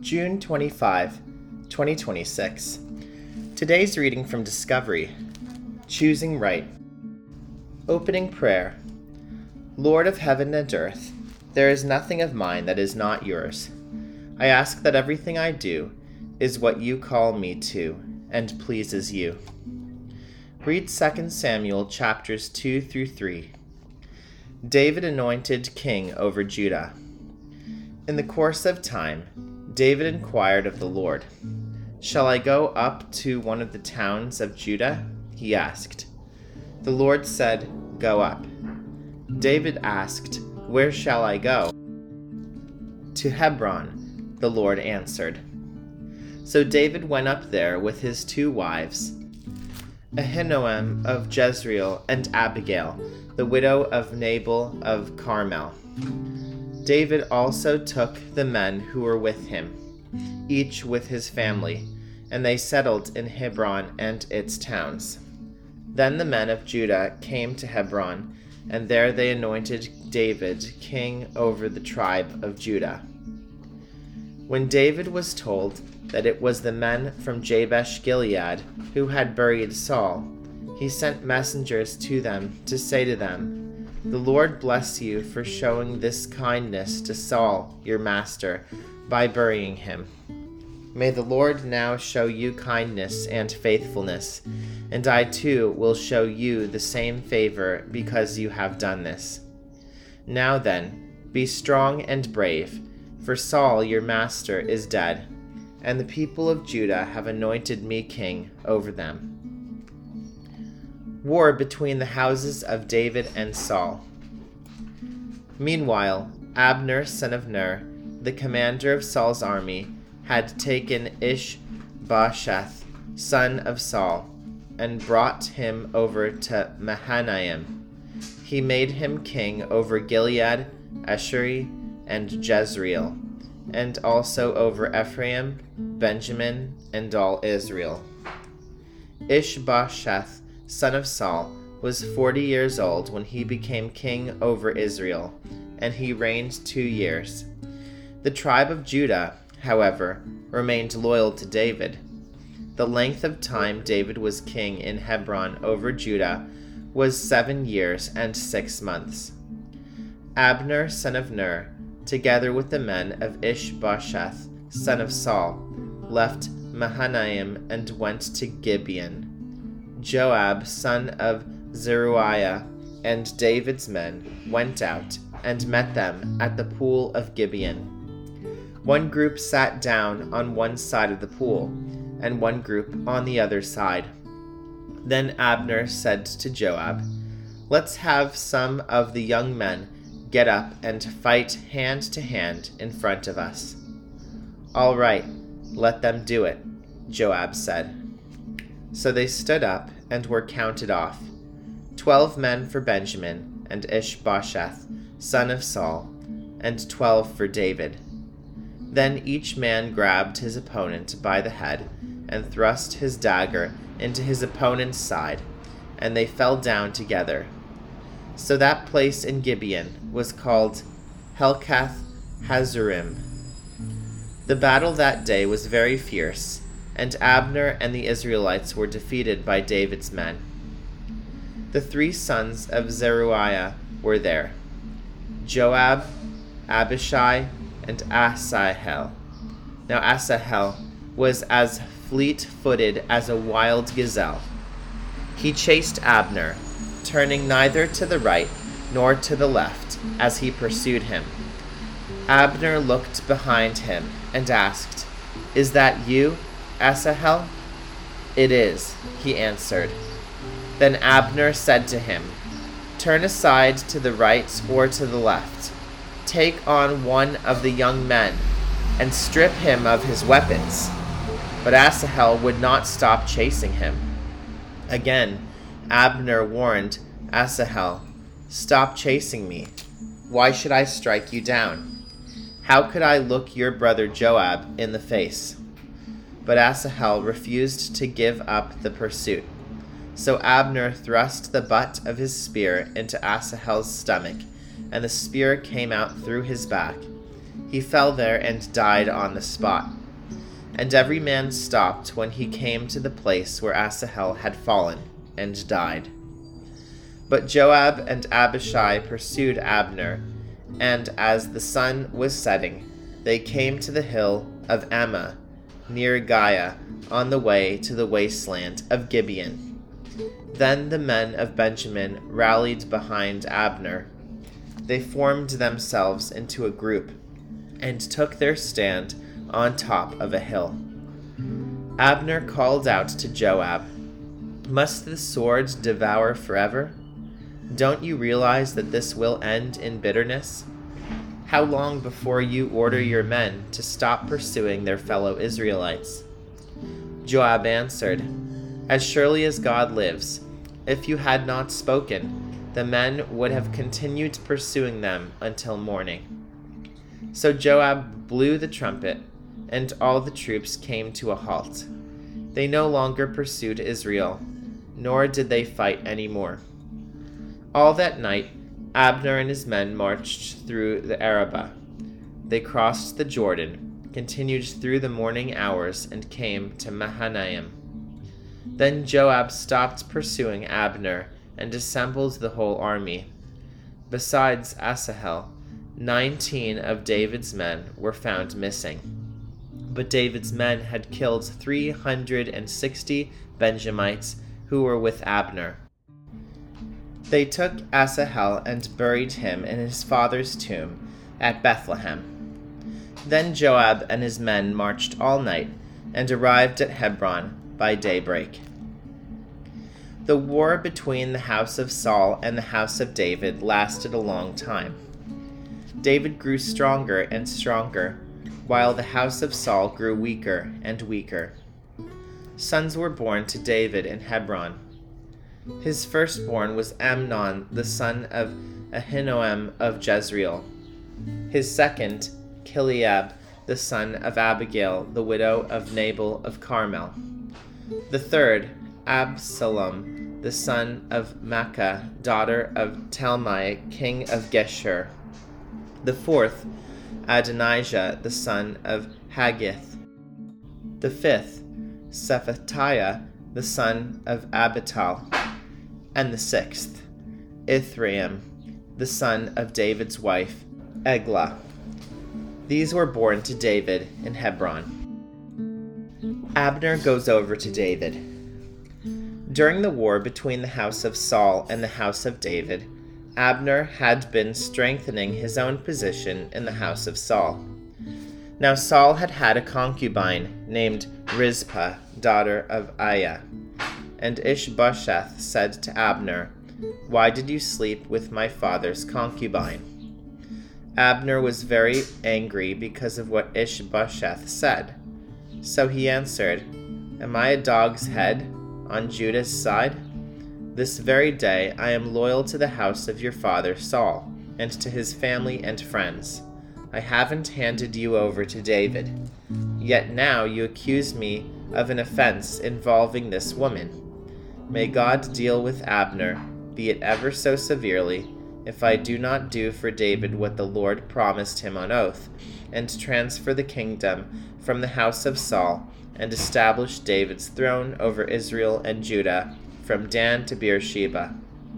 June 25, 2026. Today's reading from Discovery, Choosing Right. Opening Prayer. Lord of heaven and earth, there is nothing of mine that is not yours. I ask that everything I do is what you call me to and pleases you. Read 2 Samuel chapters 2 through 3. David anointed king over Judah. In the course of time, David inquired of the Lord, "Shall I go up to one of the towns of Judah?" he asked. The Lord said, "Go up." David asked, "Where shall I go?" "To Hebron," the Lord answered. So David went up there with his 2 wives, Ahinoam of Jezreel and Abigail, the widow of Nabal of Carmel. David also took the men who were with him, each with his family, and they settled in Hebron and its towns. Then the men of Judah came to Hebron, and there they anointed David king over the tribe of Judah. When David was told that it was the men from Jabesh Gilead who had buried Saul, he sent messengers to them to say to them, "The Lord bless you for showing this kindness to Saul, your master, by burying him. May the Lord now show you kindness and faithfulness, and I too will show you the same favor because you have done this. Now then, be strong and brave, for Saul, your master, is dead, and the people of Judah have anointed me king over them." War between the houses of David and Saul. Meanwhile, Abner, son of Ner, the commander of Saul's army, had taken Ish-bosheth, son of Saul, and brought him over to Mahanaim. He made him king over Gilead, Ashuri, and Jezreel, and also over Ephraim, Benjamin, and all Israel. Ish-bosheth, son of Saul, was 40 years old when he became king over Israel, and he reigned 2 years. The tribe of Judah, however, remained loyal to David. The length of time David was king in Hebron over Judah was 7 years and 6 months. Abner, son of Ner, together with the men of Ish-bosheth, son of Saul, left Mahanaim and went to Gibeon. Joab, son of Zeruiah, and David's men went out and met them at the pool of Gibeon. One group sat down on one side of the pool, and one group on the other side. Then Abner said to Joab, "Let's have some of the young men get up and fight hand to hand in front of us." "All right, let them do it," Joab said. So they stood up and were counted off, 12 men for Benjamin and Ish-bosheth, son of Saul, and 12 for David. Then each man grabbed his opponent by the head and thrust his dagger into his opponent's side, and they fell down together. So that place in Gibeon was called Helkath Hazurim. The battle that day was very fierce, and Abner and the Israelites were defeated by David's men. The 3 sons of Zeruiah were there: Joab, Abishai, and Asahel. Now Asahel was as fleet-footed as a wild gazelle. He chased Abner, turning neither to the right nor to the left as he pursued him. Abner looked behind him and asked, "Is that you, Asahel?" "It is," he answered. Then Abner said to him, "Turn aside to the right or to the left. Take on one of the young men and strip him of his weapons." But Asahel would not stop chasing him. Again, Abner warned Asahel, "Stop chasing me. Why should I strike you down? How could I look your brother Joab in the face?" But Asahel refused to give up the pursuit. So Abner thrust the butt of his spear into Asahel's stomach, and the spear came out through his back. He fell there and died on the spot. And every man stopped when he came to the place where Asahel had fallen, and died. But Joab and Abishai pursued Abner, and as the sun was setting, they came to the hill of Ammah, near Giah, on the way to the wasteland of Gibeon. Then the men of Benjamin rallied behind Abner. They formed themselves into a group, and took their stand on top of a hill. Abner called out to Joab, "Must the sword devour forever? Don't you realize that this will end in bitterness? How long before you order your men to stop pursuing their fellow Israelites?" Joab answered, "As surely as God lives, if you had not spoken, the men would have continued pursuing them until morning." So Joab blew the trumpet, and all the troops came to a halt. They no longer pursued Israel, nor did they fight any more. All that night, Abner and his men marched through the Arabah. They crossed the Jordan, continued through the morning hours, and came to Mahanaim. Then Joab stopped pursuing Abner and assembled the whole army. Besides Asahel, 19 of David's men were found missing. But David's men had killed 360 Benjamites who were with Abner. They took Asahel and buried him in his father's tomb at Bethlehem. Then Joab and his men marched all night and arrived at Hebron by daybreak. The war between the house of Saul and the house of David lasted a long time. David grew stronger and stronger, while the house of Saul grew weaker and weaker. Sons were born to David in Hebron. His firstborn was Amnon, the son of Ahinoam of Jezreel. His second, Chileab, the son of Abigail, the widow of Nabal of Carmel. The third, Absalom, the son of Maacah, daughter of Talmai, king of Geshur. The fourth, Adonijah, the son of Haggith. The fifth, Shephatiah, the son of Abital. And the sixth, Ithream, the son of David's wife, Eglah. These were born to David in Hebron. Abner goes over to David. During the war between the house of Saul and the house of David, Abner had been strengthening his own position in the house of Saul. Now Saul had had a concubine named Rizpah, daughter of Aiah. And Ishbosheth said to Abner, "Why did you sleep with my father's concubine?" Abner was very angry because of what Ishbosheth said. So he answered, "Am I a dog's head on Judah's side? This very day I am loyal to the house of your father Saul, and to his family and friends. I haven't handed you over to David. Yet now you accuse me of an offense involving this woman. May God deal with Abner, be it ever so severely, if I do not do for David what the Lord promised him on oath, and transfer the kingdom from the house of Saul, and establish David's throne over Israel and Judah, from Dan to Beersheba."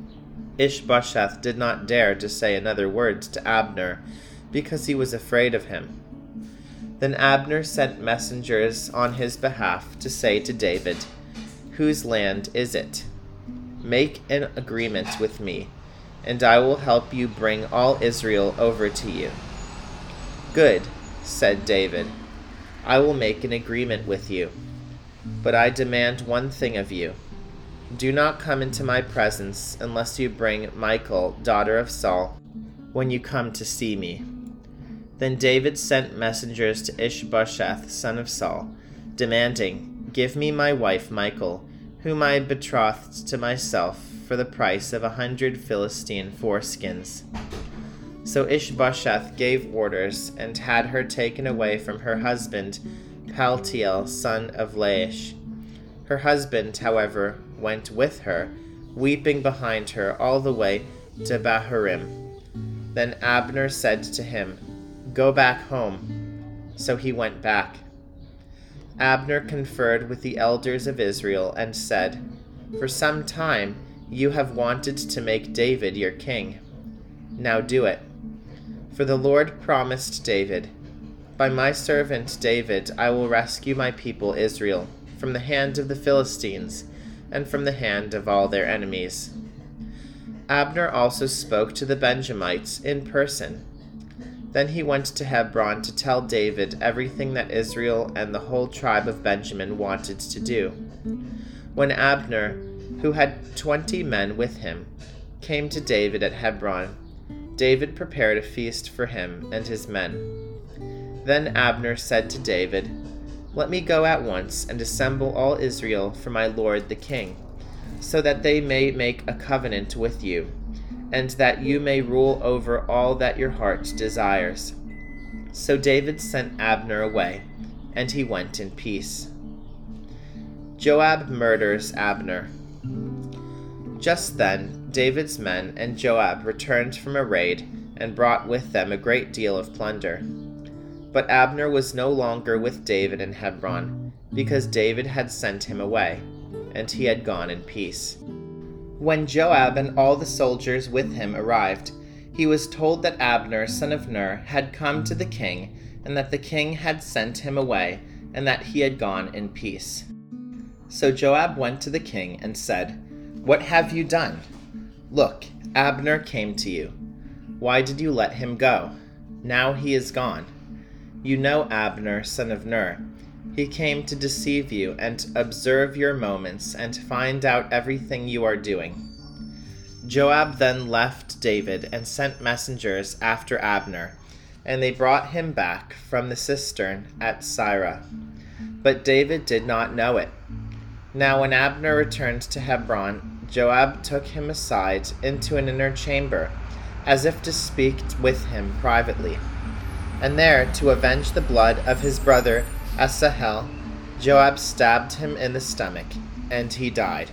Ishbosheth did not dare to say another word to Abner, because he was afraid of him. Then Abner sent messengers on his behalf to say to David, "Whose land is it? Make an agreement with me, and I will help you bring all Israel over to you." "Good," said David. "I will make an agreement with you. But I demand one thing of you. Do not come into my presence unless you bring Michal, daughter of Saul, when you come to see me." Then David sent messengers to Ishbosheth, son of Saul, demanding, "Give me my wife Michal, whom I betrothed to myself for the price of 100 Philistine foreskins." So Ishbosheth gave orders and had her taken away from her husband, Paltiel, son of Laish. Her husband, however, went with her, weeping behind her all the way to Bahurim. Then Abner said to him, "Go back home." So he went back. Abner conferred with the elders of Israel and said, "For some time you have wanted to make David your king. Now do it. For the Lord promised David, 'By my servant David I will rescue my people Israel from the hand of the Philistines and from the hand of all their enemies.'" Abner also spoke to the Benjamites in person. Then he went to Hebron to tell David everything that Israel and the whole tribe of Benjamin wanted to do. When Abner, who had 20 men with him, came to David at Hebron, David prepared a feast for him and his men. Then Abner said to David, "Let me go at once and assemble all Israel for my lord the king, so that they may make a covenant with you, and that you may rule over all that your heart desires." So David sent Abner away, and he went in peace. Joab murders Abner. Just then David's men and Joab returned from a raid and brought with them a great deal of plunder. But Abner was no longer with David in Hebron, because David had sent him away, and he had gone in peace. When Joab and all the soldiers with him arrived, he was told that Abner, son of Ner, had come to the king, and that the king had sent him away, and that he had gone in peace. So Joab went to the king and said, "What have you done? Look, Abner came to you. Why did you let him go? Now he is gone. You know Abner, son of Ner. He came to deceive you and observe your moments and find out everything you are doing." Joab then left David and sent messengers after Abner, and they brought him back from the cistern at Sirah. But David did not know it. Now when Abner returned to Hebron, Joab took him aside into an inner chamber, as if to speak with him privately. And there, to avenge the blood of his brother Asahel, Joab stabbed him in the stomach, and he died.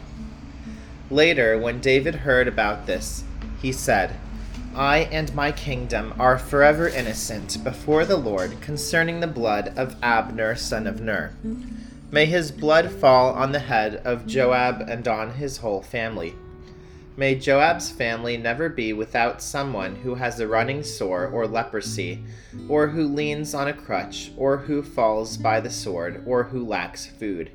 Later, when David heard about this, he said, "I and my kingdom are forever innocent before the Lord concerning the blood of Abner, son of Ner. May his blood fall on the head of Joab and on his whole family. May Joab's family never be without someone who has a running sore or leprosy, or who leans on a crutch, or who falls by the sword, or who lacks food."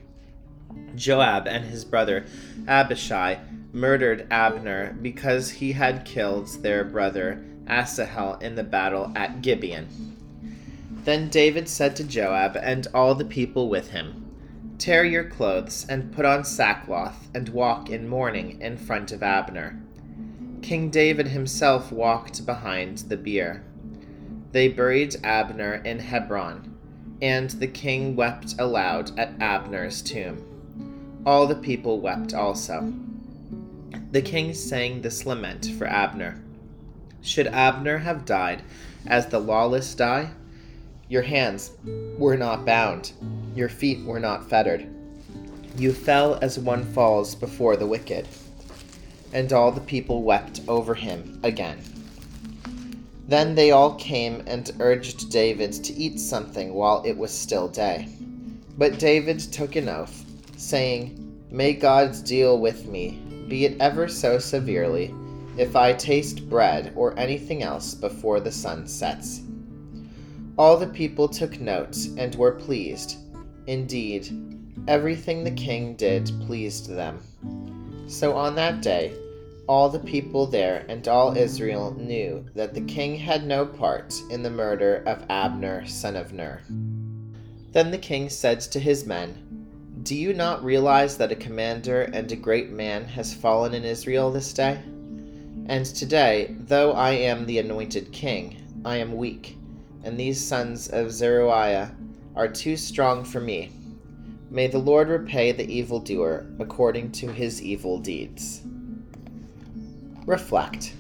Joab and his brother Abishai murdered Abner because he had killed their brother Asahel in the battle at Gibeon. Then David said to Joab and all the people with him, "Tear your clothes and put on sackcloth and walk in mourning in front of Abner." King David himself walked behind the bier. They buried Abner in Hebron, and the king wept aloud at Abner's tomb. All the people wept also. The king sang this lament for Abner. "Should Abner have died as the lawless die? Your hands were not bound, your feet were not fettered. You fell as one falls before the wicked." And all the people wept over him again. Then they all came and urged David to eat something while it was still day. But David took an oath, saying, "May God deal with me, be it ever so severely, if I taste bread or anything else before the sun sets." All the people took note and were pleased. Indeed, everything the king did pleased them. So on that day, all the people there and all Israel knew that the king had no part in the murder of Abner, son of Ner. Then the king said to his men, "Do you not realize that a commander and a great man has fallen in Israel this day? And today, though I am the anointed king, I am weak, and these sons of Zeruiah are too strong for me. May the Lord repay the evildoer according to his evil deeds." Reflect.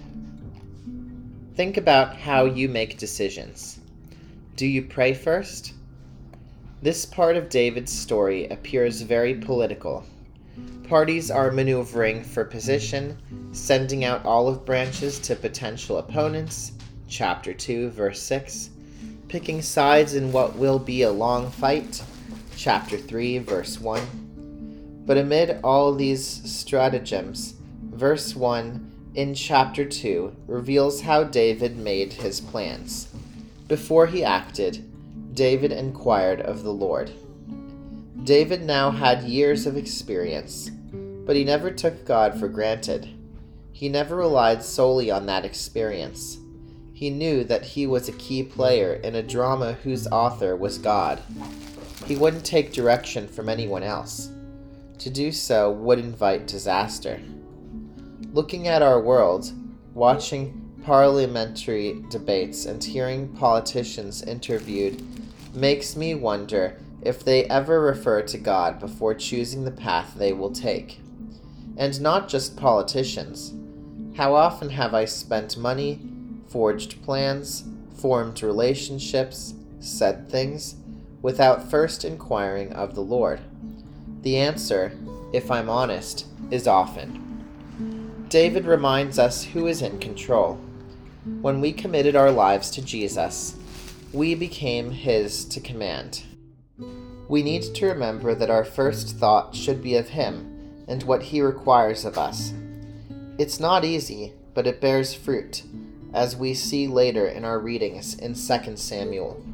Think about how you make decisions. Do you pray first? This part of David's story appears very political. Parties are maneuvering for position, sending out olive branches to potential opponents, chapter 2, verse 6, picking sides in what will be a long fight. Chapter 3, verse 1. But amid all these stratagems, verse 1 in chapter 2 reveals how David made his plans. Before he acted, David inquired of the Lord. David now had years of experience, but he never took God for granted. He never relied solely on that experience. He knew that he was a key player in a drama whose author was God. He wouldn't take direction from anyone else. To do so would invite disaster. Looking at our world, watching parliamentary debates and hearing politicians interviewed makes me wonder if they ever refer to God before choosing the path they will take. And not just politicians. How often have I spent money, forged plans, formed relationships, said things, without first inquiring of the Lord? The answer, if I'm honest, is often. David reminds us who is in control. When we committed our lives to Jesus, we became his to command. We need to remember that our first thought should be of him and what he requires of us. It's not easy, but it bears fruit, as we see later in our readings in 2 Samuel.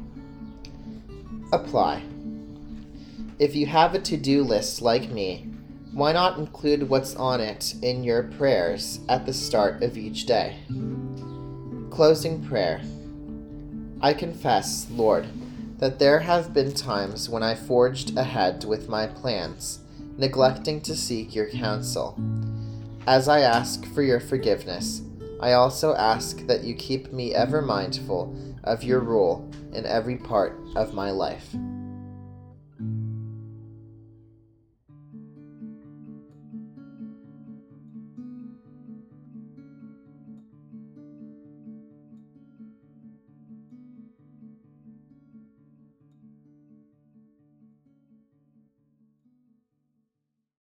Apply. If you have a to-do list like me, why not include what's on it in your prayers at the start of each day? Closing prayer. I confess, Lord, that there have been times when I forged ahead with my plans, neglecting to seek your counsel. As I ask for your forgiveness, I also ask that you keep me ever mindful of your rule in every part of my life.